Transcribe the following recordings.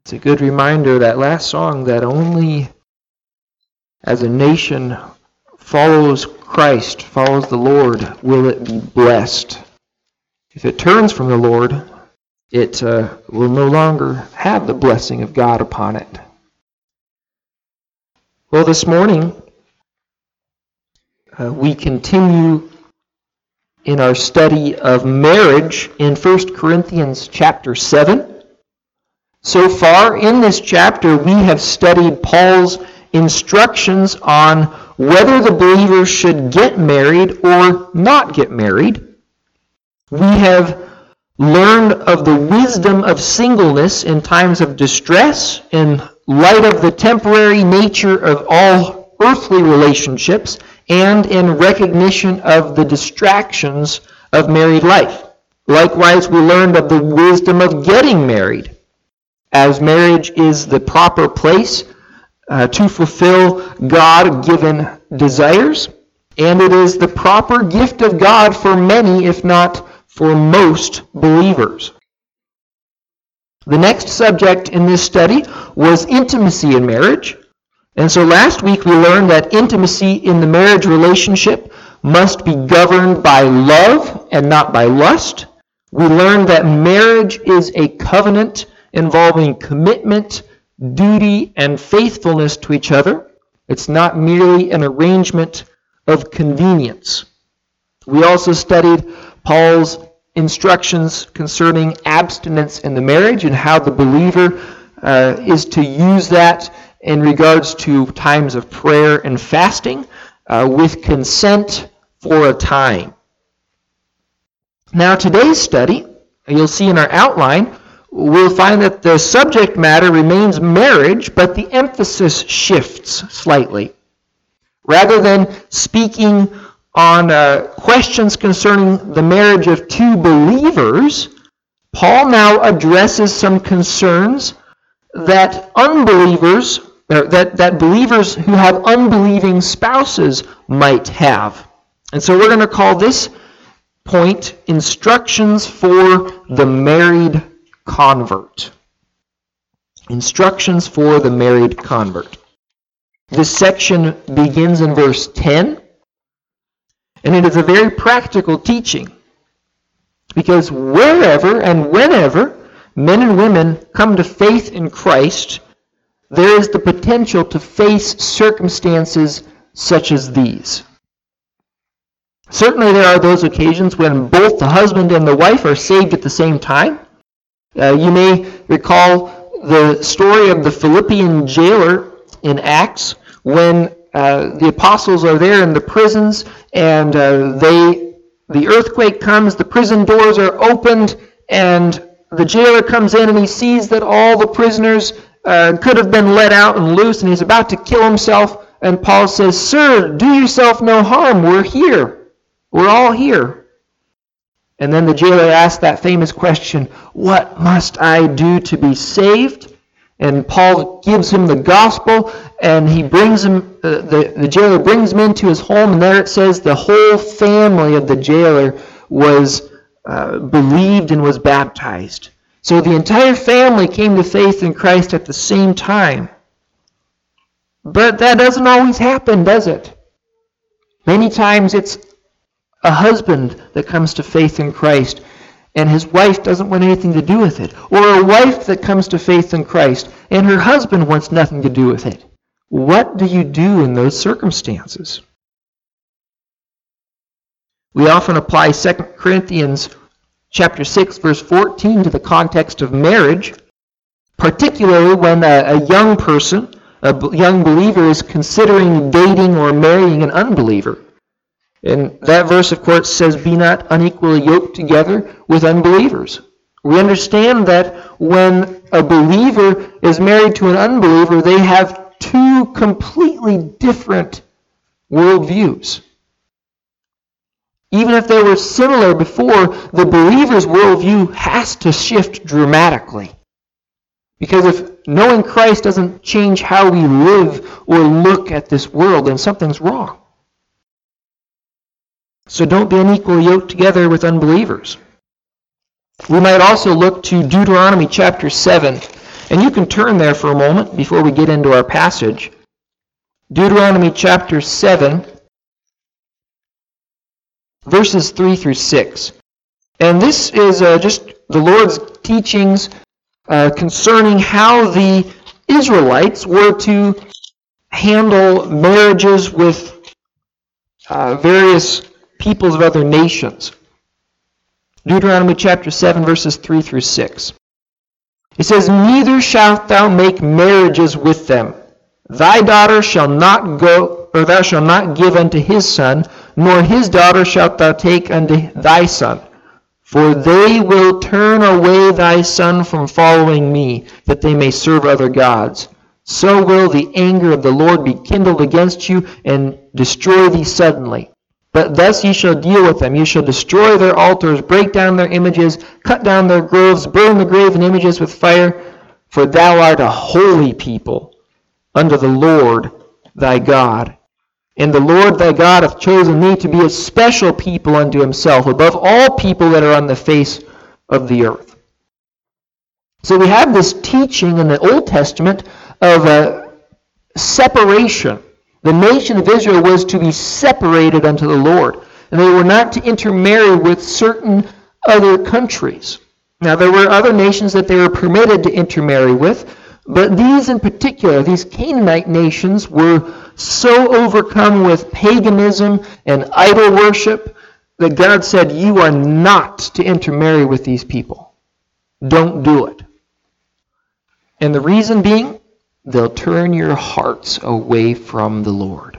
It's a good reminder, that last song, that only as a nation follows Christ, follows the Lord, will it be blessed. If it turns from the Lord, it will no longer have the blessing of God upon it. Well, this morning, we continue in our study of marriage in 1 Corinthians chapter 7. So far in this chapter, we have studied Paul's instructions on whether the believer should get married or not get married. We have learned of the wisdom of singleness in times of distress in light of the temporary nature of all earthly relationships and in recognition of the distractions of married life. Likewise, we learned of the wisdom of getting married, as marriage is the proper place to fulfill God-given desires, and it is the proper gift of God for many, if not for most believers. The next subject in this study was intimacy in marriage. And so last week we learned that intimacy in the marriage relationship must be governed by love and not by lust. We learned that marriage is a covenant involving commitment, duty, and faithfulness to each other. It's not merely an arrangement of convenience. We also studied Paul's instructions concerning abstinence in the marriage and how the believer is to use that in regards to times of prayer and fasting with consent for a time. Now today's study, you'll see in our outline, we'll find that the subject matter remains marriage, but the emphasis shifts slightly. Rather than speaking on questions concerning the marriage of two believers, Paul now addresses some concerns that unbelievers, that believers who have unbelieving spouses might have. And so we're going to call this point Instructions for the Married Convert. Instructions for the married convert. This section begins in verse 10, and it is a very practical teaching, because wherever and whenever men and women come to faith in Christ, there is the potential to face circumstances such as these. Certainly there are those occasions when both the husband and the wife are saved at the same time. You may recall the story of the Philippian jailer in Acts when the apostles are there in the prisons and the earthquake comes, the prison doors are opened, and the jailer comes in and he sees that all the prisoners could have been let out and loose, and he's about to kill himself. And Paul says, "Sir, do yourself no harm. We're here. We're all here." And then the jailer asks that famous question, "What must I do to be saved?" And Paul gives him the gospel, and he brings him. The jailer brings him into his home, and there it says the whole family of the jailer was believed and was baptized. So the entire family came to faith in Christ at the same time. But that doesn't always happen, does it? Many times it's a husband that comes to faith in Christ, and his wife doesn't want anything to do with it. Or a wife that comes to faith in Christ, and her husband wants nothing to do with it. What do you do in those circumstances? We often apply 2 Corinthians chapter 6, verse 14 to the context of marriage, particularly when a young person, a young believer, is considering dating or marrying an unbeliever. And that verse, of course, says, "Be not unequally yoked together with unbelievers." We understand that when a believer is married to an unbeliever, they have two completely different worldviews. Even if they were similar before, the believer's worldview has to shift dramatically. Because if knowing Christ doesn't change how we live or look at this world, then something's wrong. So don't be unequally yoked together with unbelievers. We might also look to Deuteronomy chapter 7 And you can turn there for a moment before we get into our passage. Deuteronomy chapter 7, verses 3 through 6. And this is just the Lord's teachings concerning how the Israelites were to handle marriages with various peoples of other nations. Deuteronomy chapter 7, verses 3 through 6. It says, "Neither shalt thou make marriages with them. Thy daughter shall not go, or thou shalt not give unto his son, nor his daughter shalt thou take unto thy son. For they will turn away thy son from following me, that they may serve other gods. So will the anger of the Lord be kindled against you, and destroy thee suddenly. But thus ye shall deal with them. You shall destroy their altars, break down their images, cut down their groves, burn the graven images with fire. For thou art a holy people unto the Lord thy God. And the Lord thy God hath chosen thee to be a special people unto himself, above all people that are on the face of the earth." So we have this teaching in the Old Testament of a separation. The nation of Israel was to be separated unto the Lord, and they were not to intermarry with certain other countries. Now, there were other nations that they were permitted to intermarry with, but these in particular, these Canaanite nations, were so overcome with paganism and idol worship that God said, "You are not to intermarry with these people. Don't do it." And the reason being, they'll turn your hearts away from the Lord.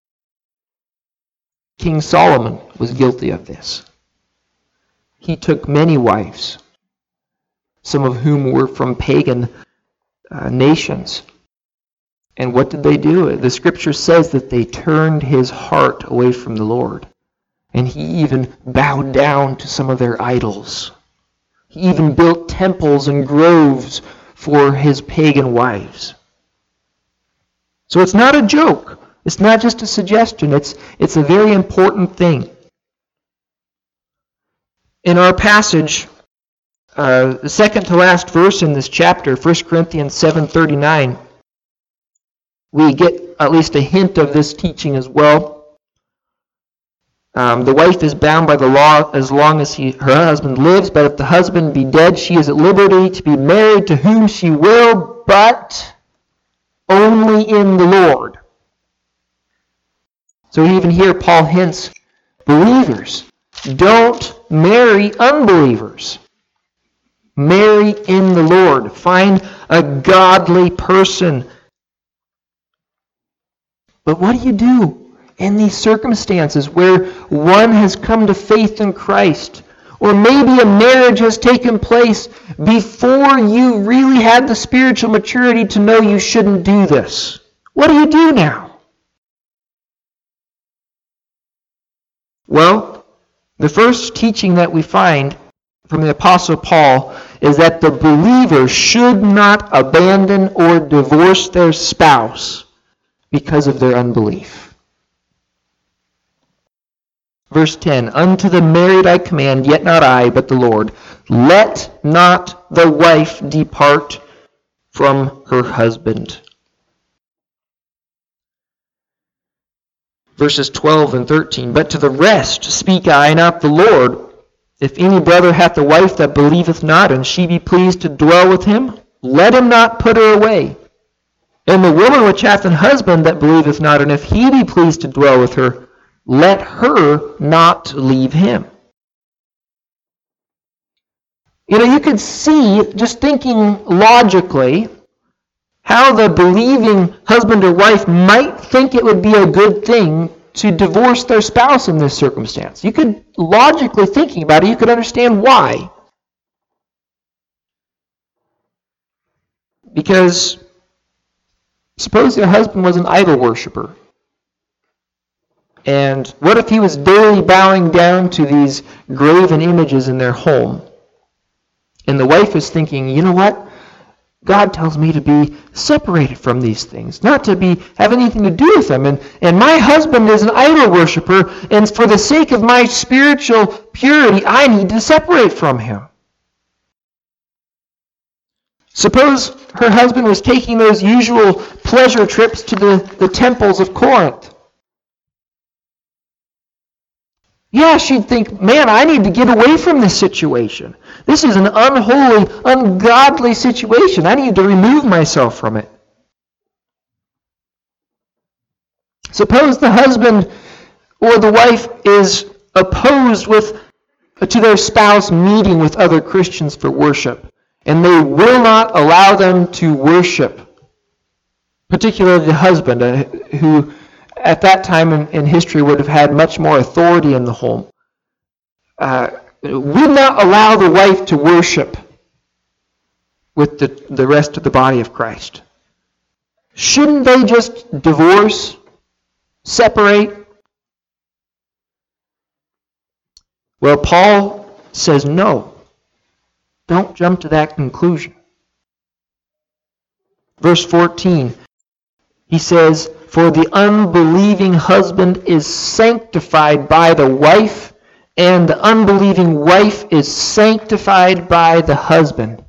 King Solomon was guilty of this. He took many wives, some of whom were from pagan nations. And what did they do? The scripture says that they turned his heart away from the Lord. And he even bowed down to some of their idols. He even built temples and groves for his pagan wives. So it's not a joke. It's not just a suggestion. It's a very important thing. In our passage, the second to last verse in this chapter, 1 Corinthians 7:39, we get at least a hint of this teaching as well. The wife is bound by the law as long as her husband lives, but if the husband be dead, she is at liberty to be married to whom she will, but only in the Lord. So even here Paul hints, believers, don't marry unbelievers. Marry in the Lord. Find a godly person. But what do you do in these circumstances where one has come to faith in Christ? Or maybe a marriage has taken place before you really had the spiritual maturity to know you shouldn't do this. What do you do now? Well, the first teaching that we find from the Apostle Paul is that the believer should not abandon or divorce their spouse because of their unbelief. Verse 10, "Unto the married I command, yet not I, but the Lord. Let not the wife depart from her husband." Verses 12 and 13, "But to the rest speak I, not the Lord. If any brother hath a wife that believeth not, and she be pleased to dwell with him, let him not put her away. And the woman which hath an husband that believeth not, and if he be pleased to dwell with her, let her not leave him." You could see, just thinking logically, how the believing husband or wife might think it would be a good thing to divorce their spouse in this circumstance. You could, logically thinking about it, you could understand why. Because suppose your husband was an idol worshiper. And what if he was daily bowing down to these graven images in their home? And the wife is thinking, you know what? God tells me to be separated from these things, not to have anything to do with them. And my husband is an idol worshiper, and for the sake of my spiritual purity, I need to separate from him. Suppose her husband was taking those usual pleasure trips to the temples of Corinth. Yeah, she'd think, man, I need to get away from this situation. This is an unholy, ungodly situation. I need to remove myself from it. Suppose the husband or the wife is opposed to their spouse meeting with other Christians for worship, and they will not allow them to worship, particularly the husband, who at that time in history would have had much more authority in the home, would not allow the wife to worship with the rest of the body of Christ. Shouldn't they just divorce, separate? Well, Paul says no. Don't jump to that conclusion. Verse 14, he says, "For the unbelieving husband is sanctified by the wife, and the unbelieving wife is sanctified by the husband."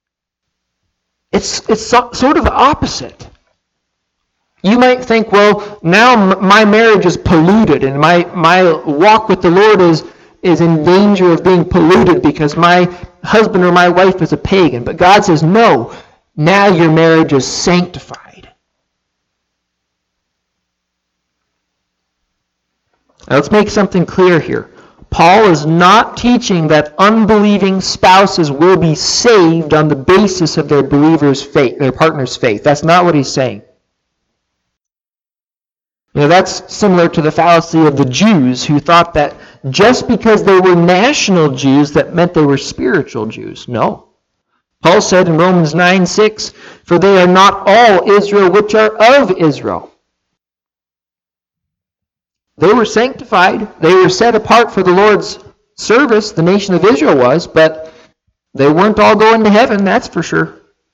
It's sort of the opposite. You might think, well, now my marriage is polluted, and my walk with the Lord is in danger of being polluted because my husband or my wife is a pagan. But God says, no, now your marriage is sanctified. Now let's make something clear here. Paul is not teaching that unbelieving spouses will be saved on the basis of their believer's faith, their partner's faith. That's not what he's saying. That's similar to the fallacy of the Jews who thought that just because they were national Jews, that meant they were spiritual Jews. No. Paul said in Romans 9:6, "For they are not all Israel which are of Israel." They were sanctified. They were set apart for the Lord's service. The nation of Israel was, but they weren't all going to heaven, that's for sure.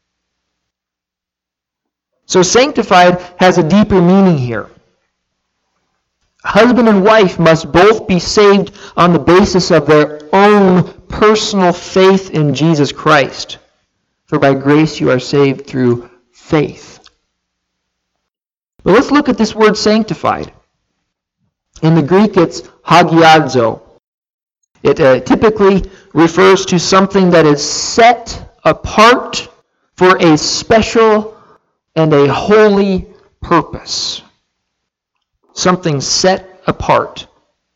So sanctified has a deeper meaning here. Husband and wife must both be saved on the basis of their own personal faith in Jesus Christ. For by grace you are saved through faith. But let's look at this word sanctified. In the Greek, it's hagiadzo. It typically refers to something that is set apart for a special and a holy purpose. Something set apart.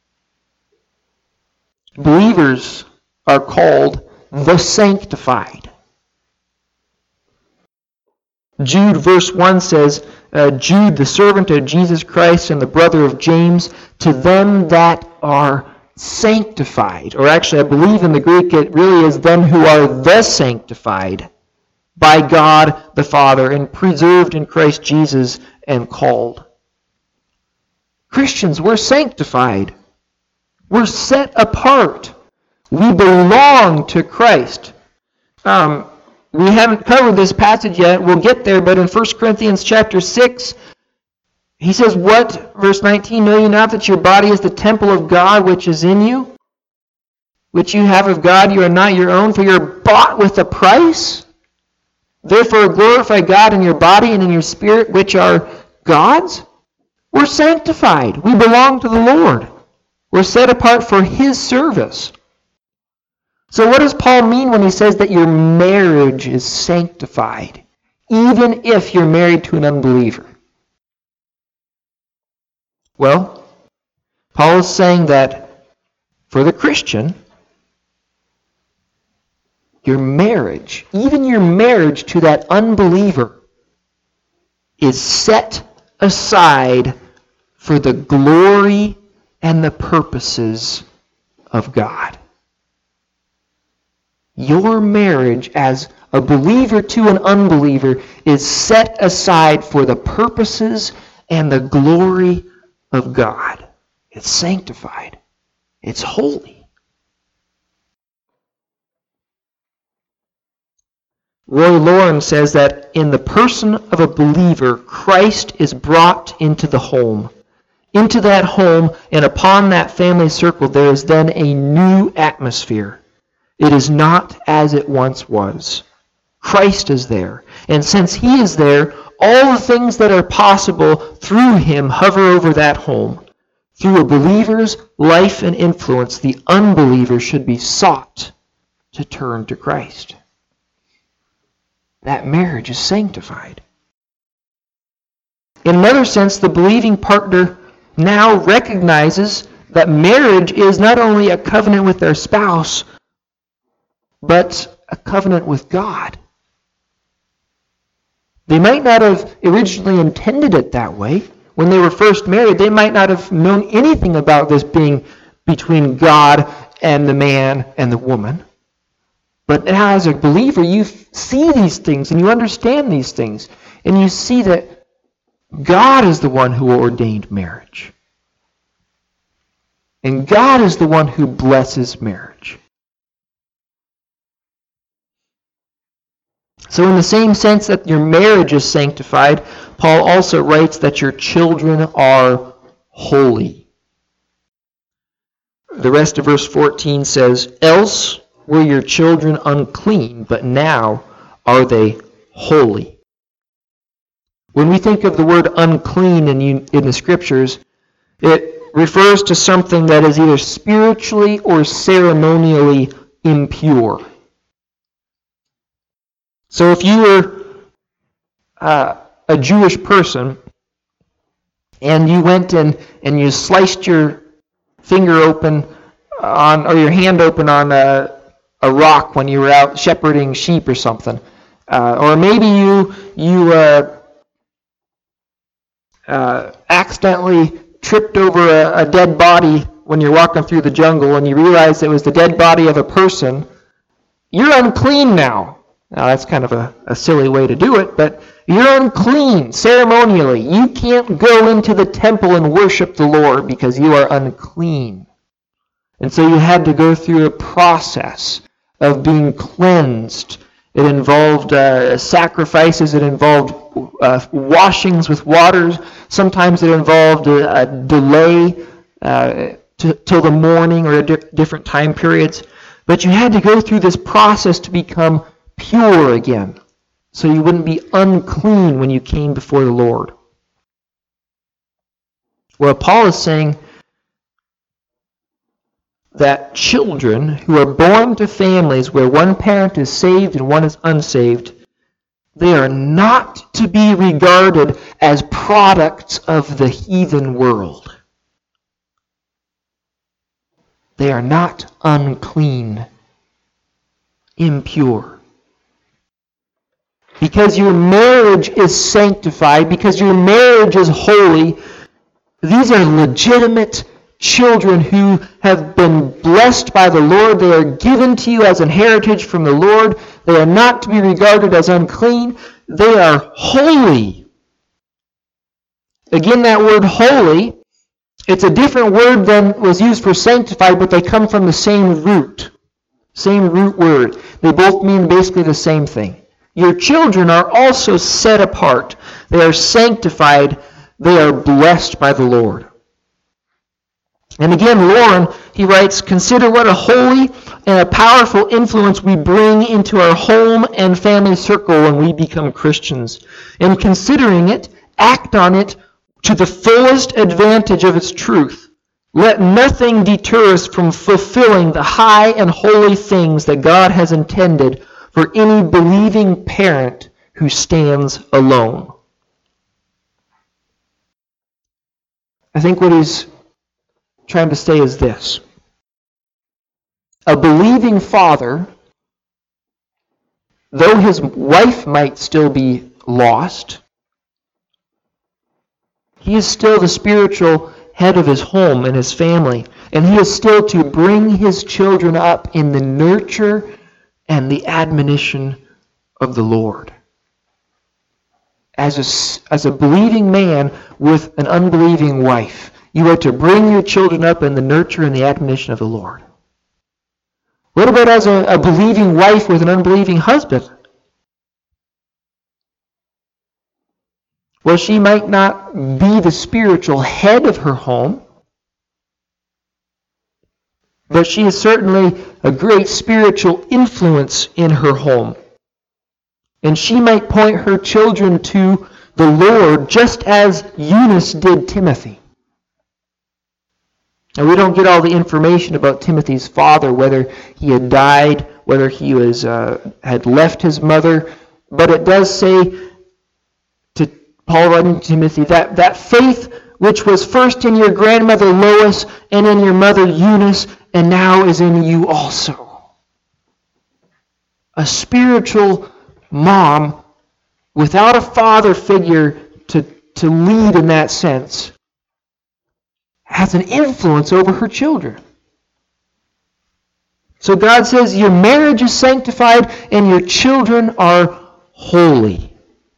Believers are called the sanctified. Jude verse 1 says, Jude, the servant of Jesus Christ and the brother of James, to them that are sanctified. Or actually, I believe in the Greek it really is them who are the sanctified by God the Father and preserved in Christ Jesus and called. Christians, we're sanctified. We're set apart. We belong to Christ. We haven't covered this passage yet. We'll get there, but in 1 Corinthians chapter 6, he says, what? Verse 19, "Know you not that your body is the temple of God which is in you, which you have of God, you are not your own, for you are bought with a price? Therefore glorify God in your body and in your spirit, which are God's." We're sanctified. We belong to the Lord. We're set apart for His service. So what does Paul mean when he says that your marriage is sanctified, even if you're married to an unbeliever? Well, Paul is saying that for the Christian, your marriage, even your marriage to that unbeliever, is set aside for the glory and the purposes of God. Your marriage as a believer to an unbeliever is set aside for the purposes and the glory of God. It's sanctified. It's holy. Roy Loram says that in the person of a believer, Christ is brought into the home. Into that home and upon that family circle, there is then a new atmosphere. It is not as it once was. Christ is there. And since He is there, all the things that are possible through Him hover over that home. Through a believer's life and influence, the unbeliever should be sought to turn to Christ. That marriage is sanctified. In another sense, the believing partner now recognizes that marriage is not only a covenant with their spouse, but a covenant with God. They might not have originally intended it that way. When they were first married, they might not have known anything about this being between God and the man and the woman. But now as a believer, you see these things and you understand these things. And you see that God is the one who ordained marriage. And God is the one who blesses marriage. So in the same sense that your marriage is sanctified, Paul also writes that your children are holy. The rest of verse 14 says, "Else were your children unclean, but now are they holy." When we think of the word unclean in the Scriptures, it refers to something that is either spiritually or ceremonially impure. So if you were a Jewish person and you went and you sliced your finger open or your hand open on a rock when you were out shepherding sheep or something, or maybe you accidentally tripped over a dead body when you're walking through the jungle and you realized it was the dead body of a person, you're unclean now. Now, that's kind of a silly way to do it, but you're unclean ceremonially. You can't go into the temple and worship the Lord because you are unclean. And so you had to go through a process of being cleansed. It involved sacrifices. It involved washings with waters. Sometimes it involved a delay till the morning or different time periods. But you had to go through this process to become pure again, so you wouldn't be unclean when you came before the Lord. Well, Paul is saying that children who are born to families where one parent is saved and one is unsaved, they are not to be regarded as products of the heathen world. They are not unclean, impure. Because your marriage is sanctified, because your marriage is holy, these are legitimate children who have been blessed by the Lord. They are given to you as an heritage from the Lord. They are not to be regarded as unclean. They are holy. Again, that word holy, it's a different word than was used for sanctified, but they come from the same root word. They both mean basically the same thing. Your children are also set apart. They are sanctified. They are blessed by the Lord. And again, Lauren, he writes, "Consider what a holy and a powerful influence we bring into our home and family circle when we become Christians. And considering it, act on it to the fullest advantage of its truth. Let nothing deter us from fulfilling the high and holy things that God has intended for any believing parent who stands alone." I think what he's trying to say is this. A believing father, though his wife might still be lost, he is still the spiritual head of his home and his family, and he is still to bring his children up in the nurture and the admonition of the Lord. As a believing man with an unbelieving wife, you are to bring your children up in the nurture and the admonition of the Lord. What about as a believing wife with an unbelieving husband? Well, she might not be the spiritual head of her home, but she is certainly a great spiritual influence in her home. And she might point her children to the Lord, just as Eunice did Timothy. Now, we don't get all the information about Timothy's father, whether he had died, whether he had left his mother, but it does say to Paul writing to Timothy that faith which was first in your grandmother Lois and in your mother Eunice, and now is in you also. A spiritual mom without a father figure to lead in that sense has an influence over her children. So God says your marriage is sanctified and your children are holy.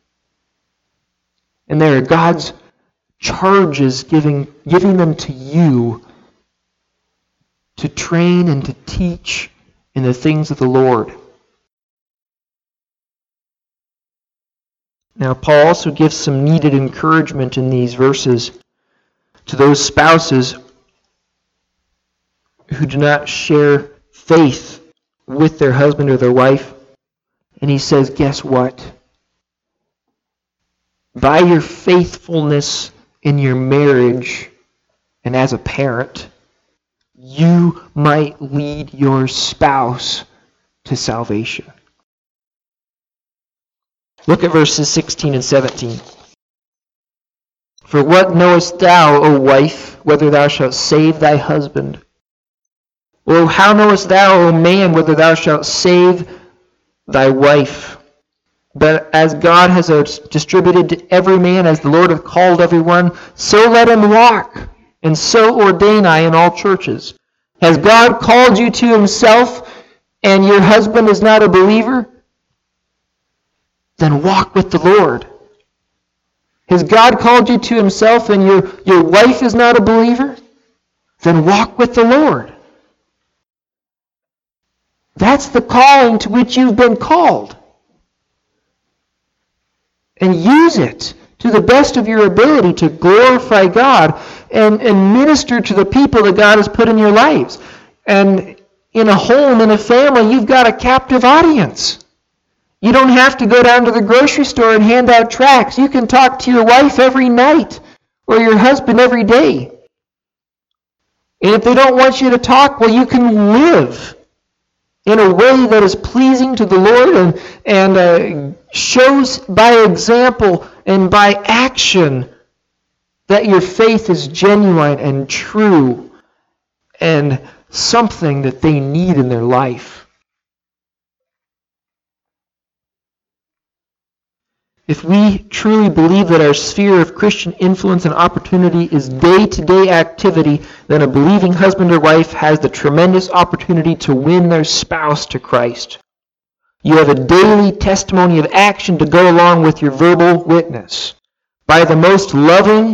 And there are God's charges giving them to you to train and to teach in the things of the Lord. Now, Paul also gives some needed encouragement in these verses to those spouses who do not share faith with their husband or their wife. And he says, guess what? By your faithfulness in your marriage and as a parent, you might lead your spouse to salvation. Look at verses 16 and 17. For what knowest thou, O wife, whether thou shalt save thy husband? Or how knowest thou, O man, whether thou shalt save thy wife? But as God has distributed to every man, as the Lord hath called every one, so let him walk, and so ordain I in all churches. Has God called you to himself, and your husband is not a believer? Then walk with the Lord. Has God called you to himself, and your wife is not a believer? Then walk with the Lord. That's the calling to which you've been called. And use it to the best of your ability to glorify God and minister to the people that God has put in your lives. And in a home, in a family, you've got a captive audience. You don't have to go down to the grocery store and hand out tracts. You can talk to your wife every night or your husband every day. And if they don't want you to talk, well, you can live in a way that is pleasing to the Lord and shows by example and by action that your faith is genuine and true and something that they need in their life. If we truly believe that our sphere of Christian influence and opportunity is day-to-day activity, then a believing husband or wife has the tremendous opportunity to win their spouse to Christ. You have a daily testimony of action to go along with your verbal witness. Be the most loving,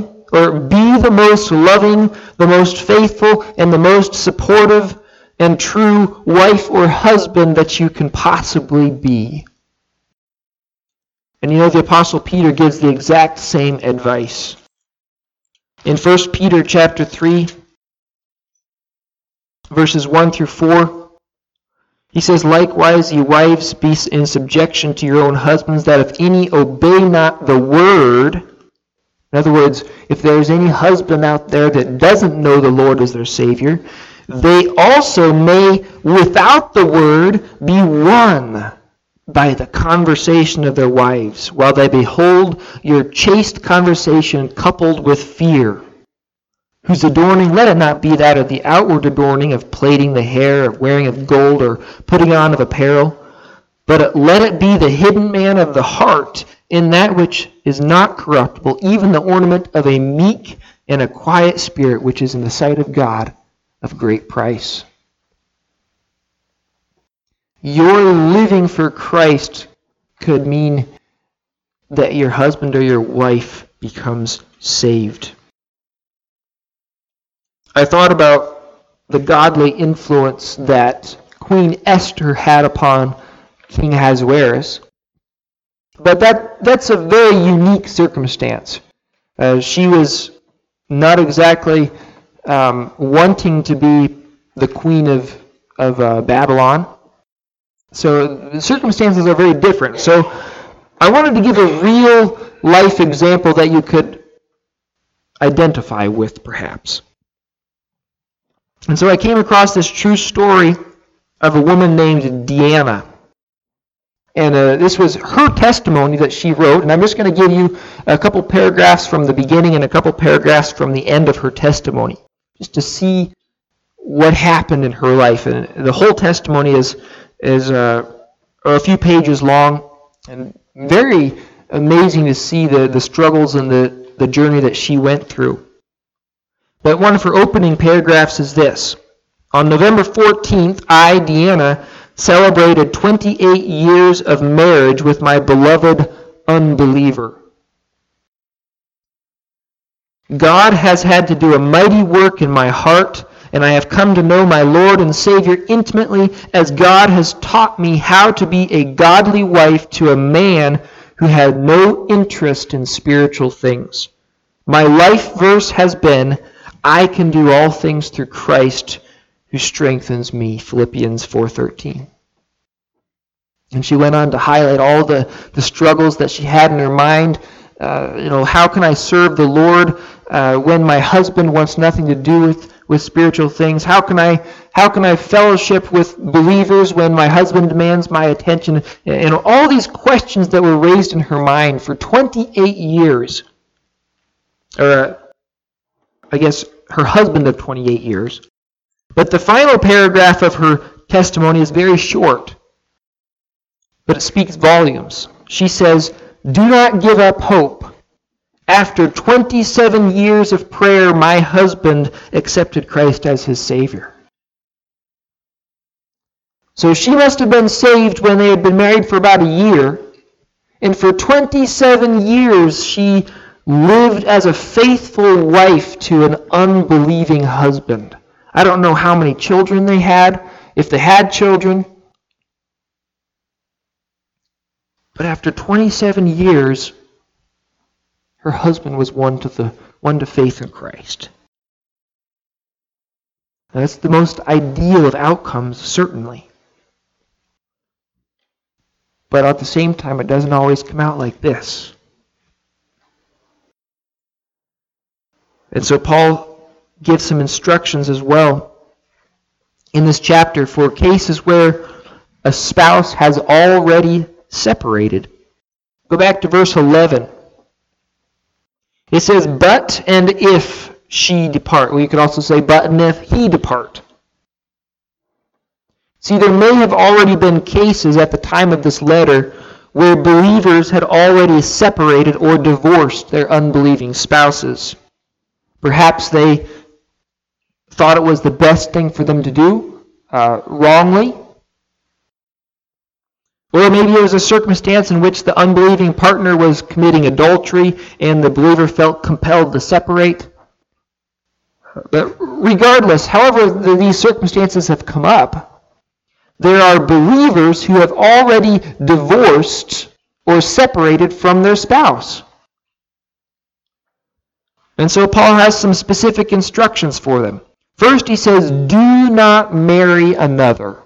the most faithful, and the most supportive and true wife or husband that you can possibly be. And you know, the Apostle Peter gives the exact same advice. In 1 Peter chapter 3, verses 1 through 4, he says, likewise, ye wives, be in subjection to your own husbands, that if any obey not the word, in other words, if there's any husband out there that doesn't know the Lord as their Savior, they also may, without the word, be won by the conversation of their wives, while they behold your chaste conversation coupled with fear, whose adorning, let it not be that of the outward adorning of plaiting the hair, of wearing of gold, or putting on of apparel, but let it be the hidden man of the heart, in that which is not corruptible, even the ornament of a meek and a quiet spirit, which is in the sight of God of great price. Your living for Christ could mean that your husband or your wife becomes saved. I thought about the godly influence that Queen Esther had upon King Ahasuerus. But that's a very unique circumstance. She was not exactly wanting to be the queen of Babylon. So the circumstances are very different. So I wanted to give a real life example that you could identify with, perhaps. And so I came across this true story of a woman named Deanna. And this was her testimony that she wrote. And I'm just going to give you a couple paragraphs from the beginning and a couple paragraphs from the end of her testimony, just to see what happened in her life. And the whole testimony is a few pages long, and very amazing to see the struggles and the journey that she went through. But one of her opening paragraphs is this. On November 14th, I, Deanna, celebrated 28 years of marriage with my beloved unbeliever. God has had to do a mighty work in my heart, and I have come to know my Lord and Savior intimately, as God has taught me how to be a godly wife to a man who had no interest in spiritual things. My life verse has been, I can do all things through Christ who strengthens me, Philippians 4:13. And she went on to highlight all the struggles that she had in her mind. How can I serve the Lord when my husband wants nothing to do with spiritual things? How can I fellowship with believers when my husband demands my attention? And all these questions that were raised in her mind for 28 years. Or I guess her husband of 28 years. But the final paragraph of her testimony is very short, but it speaks volumes. She says, do not give up hope. After 27 years of prayer, my husband accepted Christ as his Savior. So she must have been saved when they had been married for about a year. And for 27 years, she lived as a faithful wife to an unbelieving husband. I don't know how many children they had, if they had children. But after 27 years, her husband was won to faith in Christ. Now, that's the most ideal of outcomes, certainly. But at the same time, it doesn't always come out like this. And so Paul gives some instructions as well in this chapter for cases where a spouse has already separated. Go back to verse 11. It says, but and if she depart. Well, you could also say, but and if he depart. See, there may have already been cases at the time of this letter where believers had already separated or divorced their unbelieving spouses. Perhaps they thought it was the best thing for them to do, wrongly. Or maybe it was a circumstance in which the unbelieving partner was committing adultery and the believer felt compelled to separate. But regardless, however these circumstances have come up, there are believers who have already divorced or separated from their spouse. And so Paul has some specific instructions for them. First, he says, do not marry another.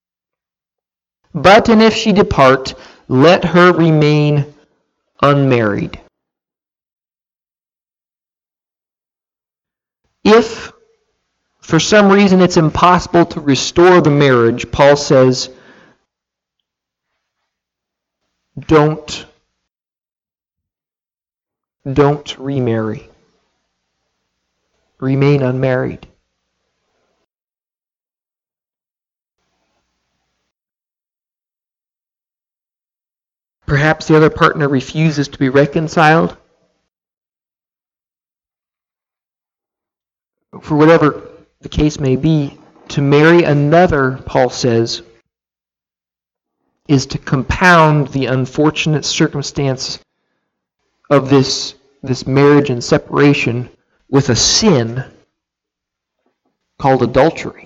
But and if she depart, let her remain unmarried. If for some reason it's impossible to restore the marriage, Paul says, don't remarry. Remain unmarried. Perhaps the other partner refuses to be reconciled. For whatever the case may be, to marry another, Paul says, is to compound the unfortunate circumstance of this marriage and separation with a sin called adultery.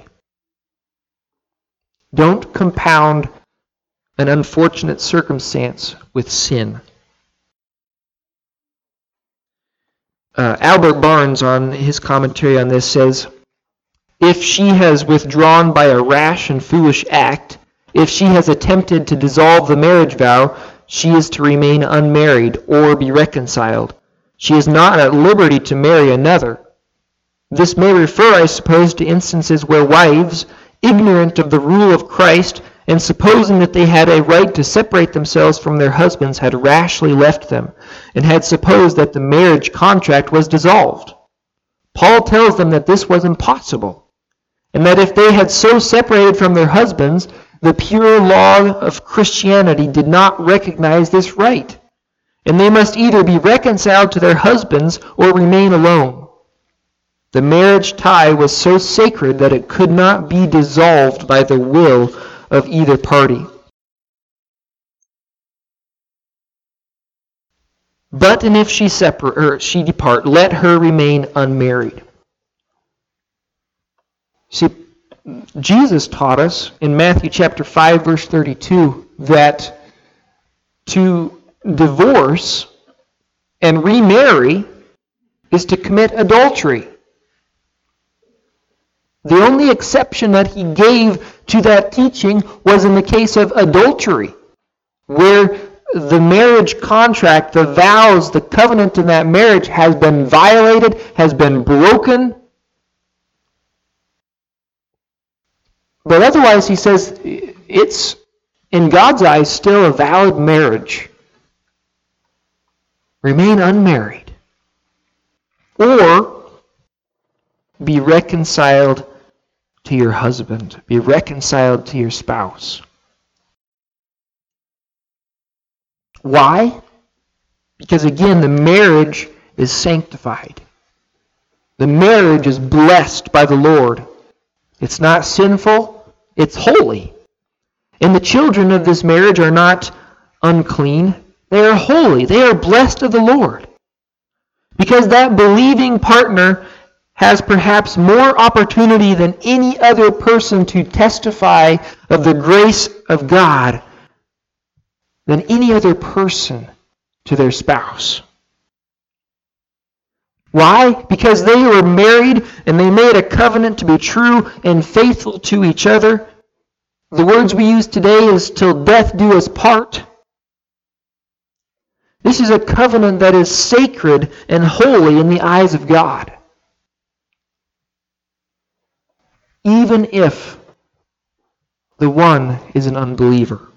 Don't compound an unfortunate circumstance with sin. Albert Barnes, on his commentary on this, says, if she has withdrawn by a rash and foolish act, if she has attempted to dissolve the marriage vow, she is to remain unmarried or be reconciled. She is not at liberty to marry another. This may refer, I suppose, to instances where wives, ignorant of the rule of Christ, and supposing that they had a right to separate themselves from their husbands, had rashly left them, and had supposed that the marriage contract was dissolved. Paul tells them that this was impossible, and that if they had so separated from their husbands, the pure law of Christianity did not recognize this right, and they must either be reconciled to their husbands or remain alone. The marriage tie was so sacred that it could not be dissolved by the will of either party. But and if she depart, let her remain unmarried. See, Jesus taught us in Matthew chapter 5, verse 32, that to divorce and remarry is to commit adultery. The only exception that he gave to that teaching was in the case of adultery, where the marriage contract, the vows, the covenant in that marriage has been violated, has been broken. But otherwise, he says, it's, in God's eyes, still a valid marriage. Remain unmarried. Or be reconciled to your husband. Be reconciled to your spouse. Why? Because again, the marriage is sanctified. The marriage is blessed by the Lord. It's not sinful, it's holy. And the children of this marriage are not unclean. They are holy. They are blessed of the Lord. Because that believing partner has perhaps more opportunity than any other person to testify of the grace of God than any other person to their spouse. Why? Because they were married and they made a covenant to be true and faithful to each other. The words we use today is till death do us part. This is a covenant that is sacred and holy in the eyes of God. Even if the one is an unbeliever.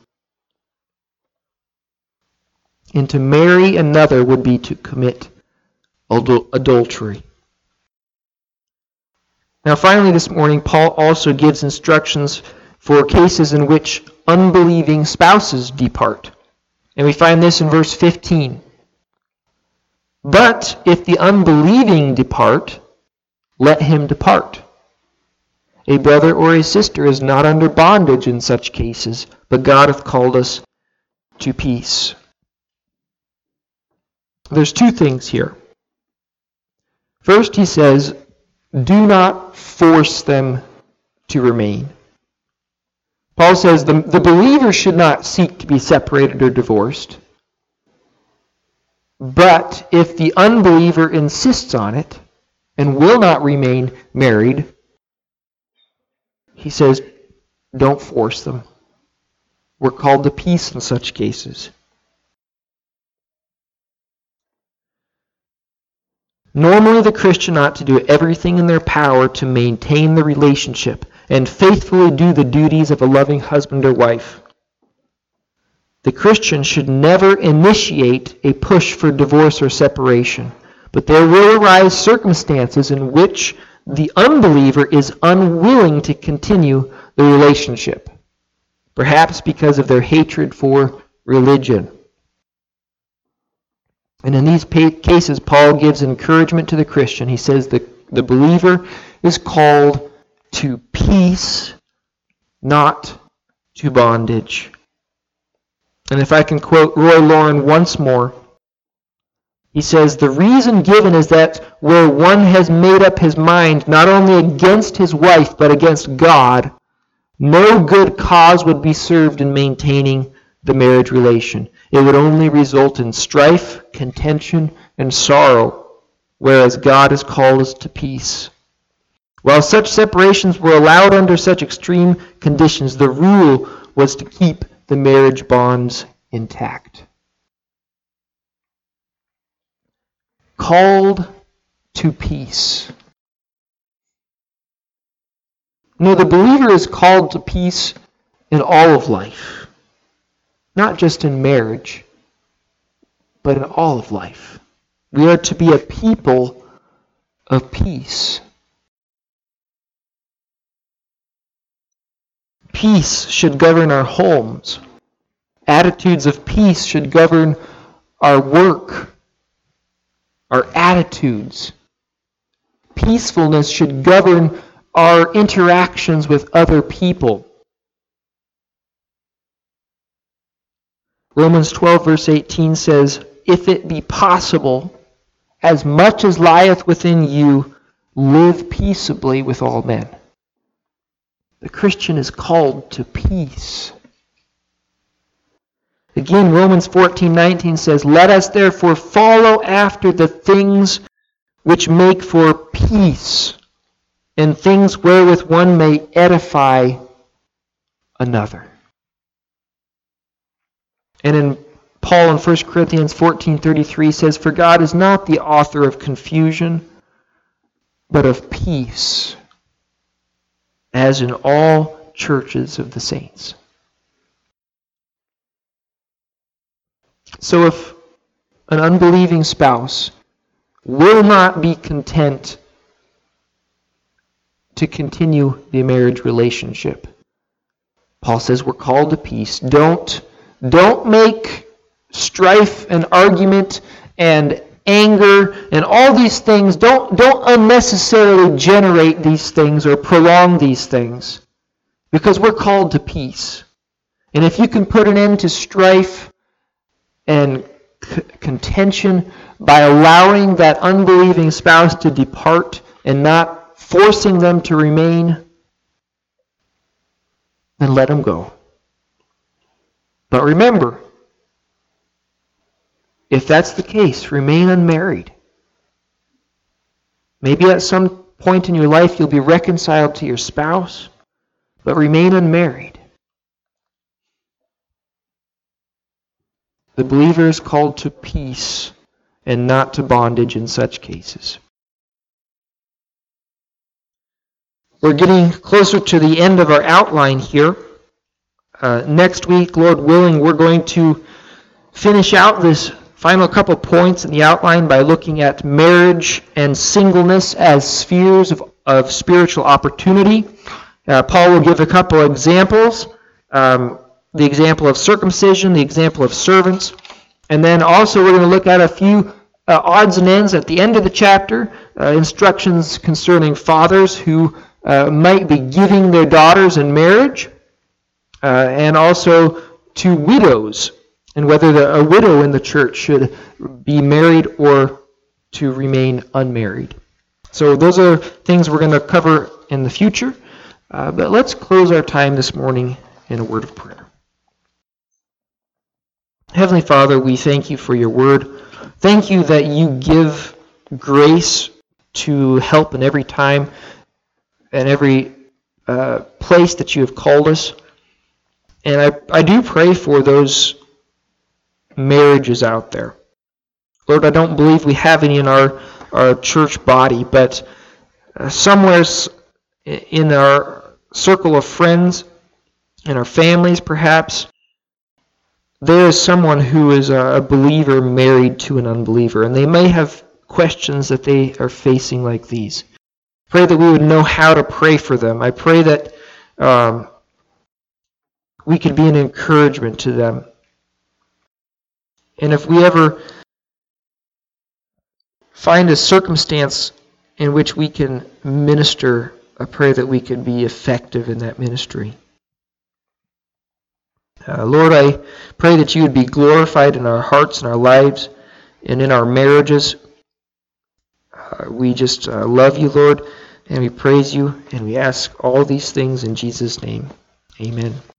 And to marry another would be to commit adultery. Now finally this morning, Paul also gives instructions for cases in which unbelieving spouses depart. And we find this in verse 15. But if the unbelieving depart, let him depart. A brother or a sister is not under bondage in such cases, but God hath called us to peace. There's two things here. First, he says, do not force them to remain. Paul says the believer should not seek to be separated or divorced. But if the unbeliever insists on it and will not remain married, he says, don't force them. We're called to peace in such cases. Normally, the Christian ought to do everything in their power to maintain the relationship and faithfully do the duties of a loving husband or wife. The Christian should never initiate a push for divorce or separation, but there will arise circumstances in which the unbeliever is unwilling to continue the relationship, perhaps because of their hatred for religion. And in these cases, Paul gives encouragement to the Christian. He says the believer is called to peace, not to bondage. And if I can quote Roy Lauren once more, he says, the reason given is that where one has made up his mind not only against his wife but against God, no good cause would be served in maintaining the marriage relation. It would only result in strife, contention, and sorrow, whereas God has called us to peace. While such separations were allowed under such extreme conditions, the rule was to keep the marriage bonds intact. Called to peace. No, the believer is called to peace in all of life. Not just in marriage, but in all of life. We are to be a people of peace. Peace should govern our homes. Attitudes of peace should govern our work, our attitudes. Peacefulness should govern our interactions with other people. Romans 12 verse 18 says, "If it be possible, as much as lieth within you, live peaceably with all men." The Christian is called to peace. Again, Romans 14:19 says, "Let us therefore follow after the things which make for peace, and things wherewith one may edify another." And in Paul in 1 Corinthians 14:33 says, "For God is not the author of confusion, but of peace, as in all churches of the saints." So if an unbelieving spouse will not be content to continue the marriage relationship, Paul says we're called to peace. Don't make strife and argument and anger and all these things. Don't unnecessarily generate these things or prolong these things, because we're called to peace. And if you can put an end to strife and contention by allowing that unbelieving spouse to depart and not forcing them to remain, then let them go. But remember, if that's the case, remain unmarried. Maybe at some point in your life you'll be reconciled to your spouse, but remain unmarried. The believer is called to peace and not to bondage in such cases. We're getting closer to the end of our outline here. Next week, Lord willing, we're going to finish out this final couple points in the outline by looking at marriage and singleness as spheres of spiritual opportunity. Paul will give a couple examples, the example of circumcision, the example of servants, and then also we're going to look at a few odds and ends at the end of the chapter, instructions concerning fathers who might be giving their daughters in marriage, and also to widows, and whether a widow in the church should be married or to remain unmarried. So those are things we're going to cover in the future. But let's close our time this morning in a word of prayer. Heavenly Father, we thank you for your word. Thank you that you give grace to help in every time and every place that you have called us. And I do pray for those marriages out there. Lord, I don't believe we have any in our church body, but somewhere in our circle of friends, in our families perhaps, there is someone who is a believer married to an unbeliever, and they may have questions that they are facing like these. Pray that we would know how to pray for them. I pray that we could be an encouragement to them. And if we ever find a circumstance in which we can minister, I pray that we could be effective in that ministry. Lord, I pray that you would be glorified in our hearts and our lives and in our marriages. We just love you, Lord, and we praise you, and we ask all these things in Jesus' name. Amen.